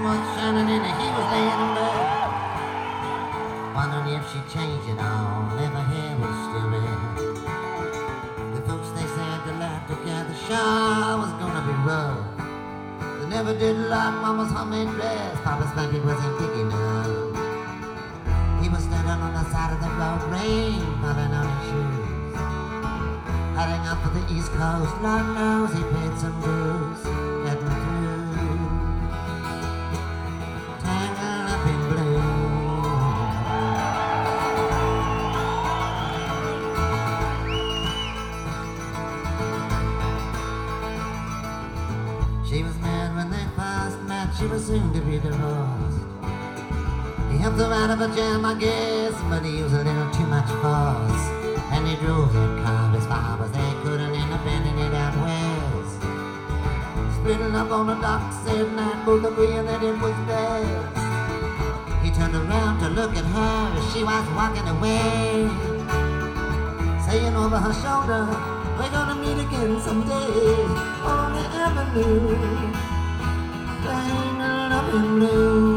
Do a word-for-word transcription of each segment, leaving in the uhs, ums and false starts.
was shining and he was laying in bed, wondering if she'd changed it all, if her hair was still red. The folks, they said the life together sure was gonna be rough. They never did like Mama's homemade dress, Papa's blanket wasn't big enough. He was standing on the side of the road, rain falling on his shoes, heading up for the East Coast. Lord knows he paid some dues, getting through, tangled up in blue. She was mad when they first met, she was soon to be divorced. He helped her out of a jam, I guess, but he was a little too much force. And they drove their car as far as they could and end up ending it out west. Splitting up on the docks at night, both agreeing that it was best. He turned around to look at her as she was walking away, saying over her shoulder, we're gonna meet again someday on the avenue, tangled up in blue.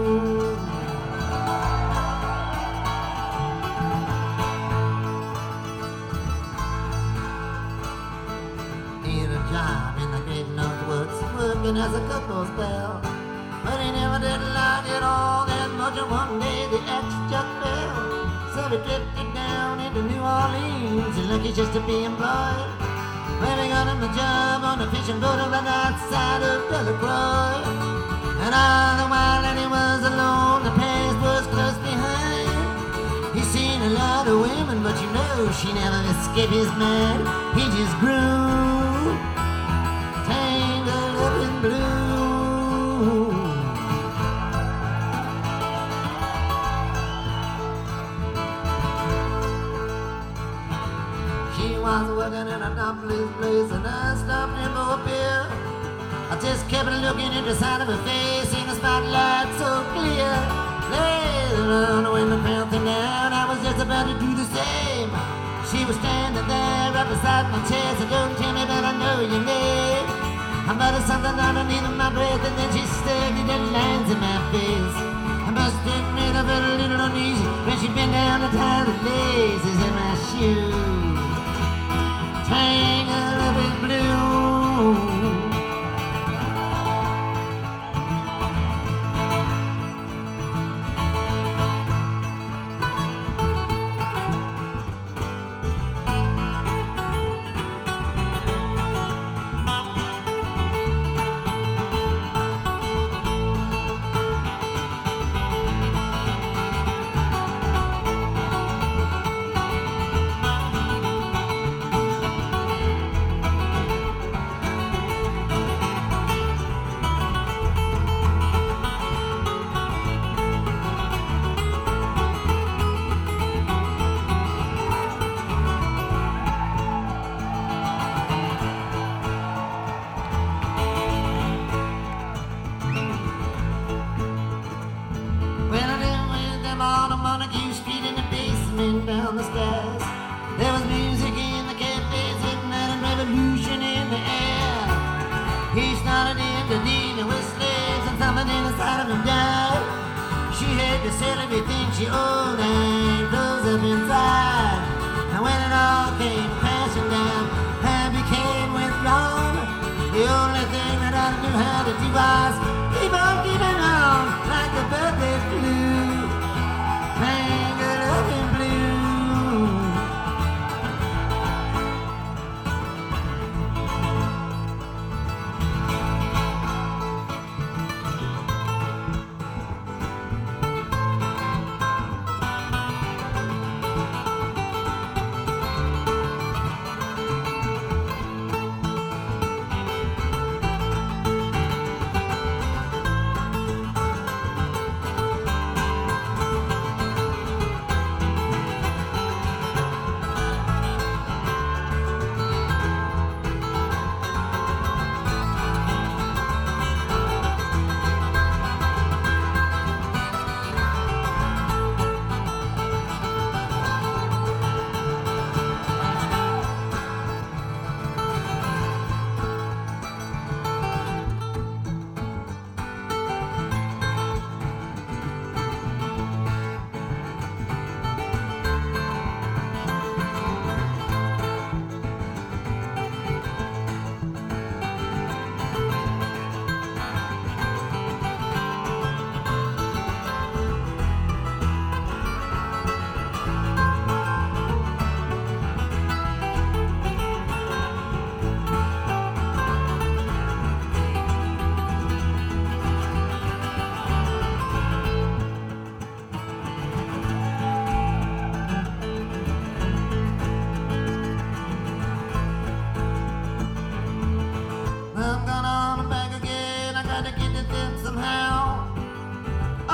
Working as a couple's bell, but he never did like it all that much. And one day the ex just fell, so he drifted down into New Orleans, and lucky just to be employed. When he got him a job on a fishing boat on the north side of Delacroix, and all the while that he was alone, the past was close behind. He's seen a lot of women, but you know she never escaped his mind. He just grew tangled up in blue. She was working in a dumplings place, and I stopped in for a beer. I just kept looking at the side of her face in the spotlight so clear. Later on when the crowd thinned down, I was just about to do the same. She was standing there right beside my chair, so don't tell me that I know your name. I muttered something underneath my breath, and then she stared at the lines in my face. I must admit I felt a little uneasy when she bent down to tie the laces in my shoes, tangled up in blue. Down the stairs, there was music in the cafes at night and revolution in the air. He started into leaning with slaves, and something inside of him died. She had to sell everything she owned and close up inside. And when it all came crashing down, I became withdrawn. The only thing that I knew how to do was keep on keeping on like the bird that flew, tangled up in blue.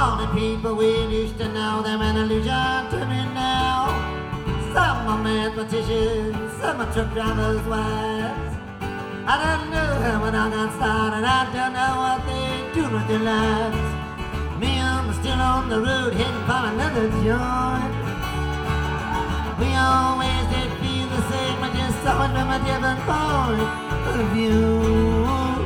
All the people we used to know, they're an illusion to me now. Some are mathematicians, some are truck drivers' wives. I don't know how when I got started, I don't know what they do with their lives. Me, I'm still on the road heading for another joint. We always did feel the same, but just saw it from a different point of view.